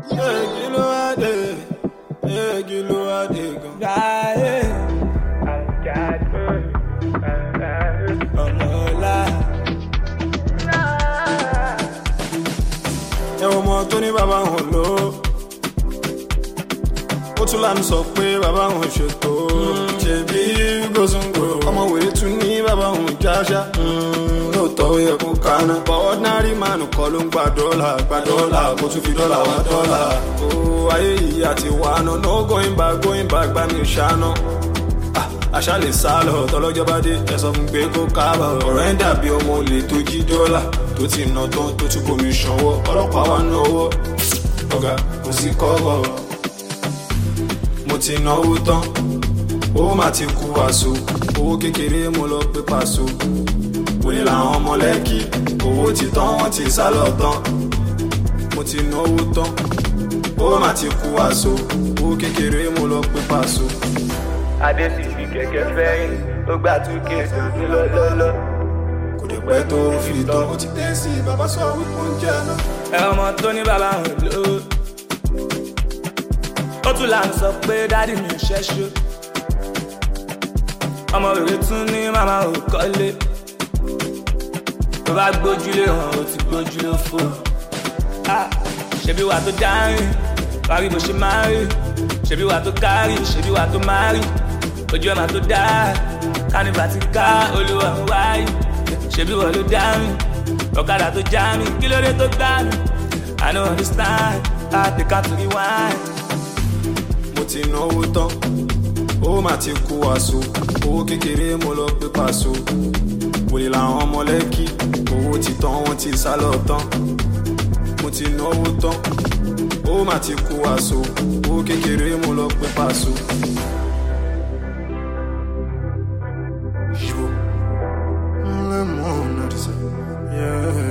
bàbá wọn lò ó tún lánàá sọ pé bàbá wọn ṣètò ṣèbí gòsùngò ọmọ wèrè tún ní bàbá wọn jáṣá lóòótọ́ ó yẹ kó kaná but ordinary man kọ́ ló ń gba dọ́là kó tún fi dọ́là wá dọ́là ó ayé yìí àti wàánu no going back bá mi ṣáná àṣà lè sá lọ tọ́lọ́jọ́ bá dé ẹ sọ fún pé kó káàbọ̀ ọ̀rọ̀ ẹ̀ dàbí ọmọ olè tó jí dọ́là tó ti nà tán tó tún bomi ṣanwó ọlọ́pàá wà náwó ọ̀gá kò sí kọ́bọ̀ mo ti náwó tán owó má ti kú àṣọ owó kékeré mo lọ pé pàṣọ wòlé làwọn ọmọ lẹ́kì owó ti tán wọ́n ti sá lọ tán mo ti náwó tán owó má ti kú àṣọ owó kékeré mo lọ pé pàṣọ. adé sì fi kẹ̀kẹ́ fẹ́yìn ó gbà 2K sí lọ́lọ́lọ́. kò dé pẹ́ tó fi tán ó ti dé sí bàbá sọ wípé ó ń jẹ́ náà. ẹ ọmọ tó ní bàbá hàn ló ó tún là ń sọ pé dádì mi ò ṣẹ́ṣó ọmọ rere tún ní màmá ò kọ́lé tó bá gbójúlé hàn ó ti gbójúlé fò ṣebí wà tó dárìn parí bó ṣe máa rí ṣebí wà tó kárì ṣebí wà tó máa rí ojú ẹ̀ máa tó dá kánífà ti ká olúwa ń wáyé ṣebí wà ló dárìn ọ̀kadà tó já mi kí ló dé tó gbá mi I don't understand I take out to the wine. mo ti náwó tán owó má ti kú àṣọ owó kékeré mo lọ pé pàṣọ wòlé làwọn ọmọ lẹ́kì owó ti tán wọ́n ti sá lọ tán mo ti náwó tán owó má ti kú àṣọ owó kékeré mo lọ pé pàṣọ. Yeah.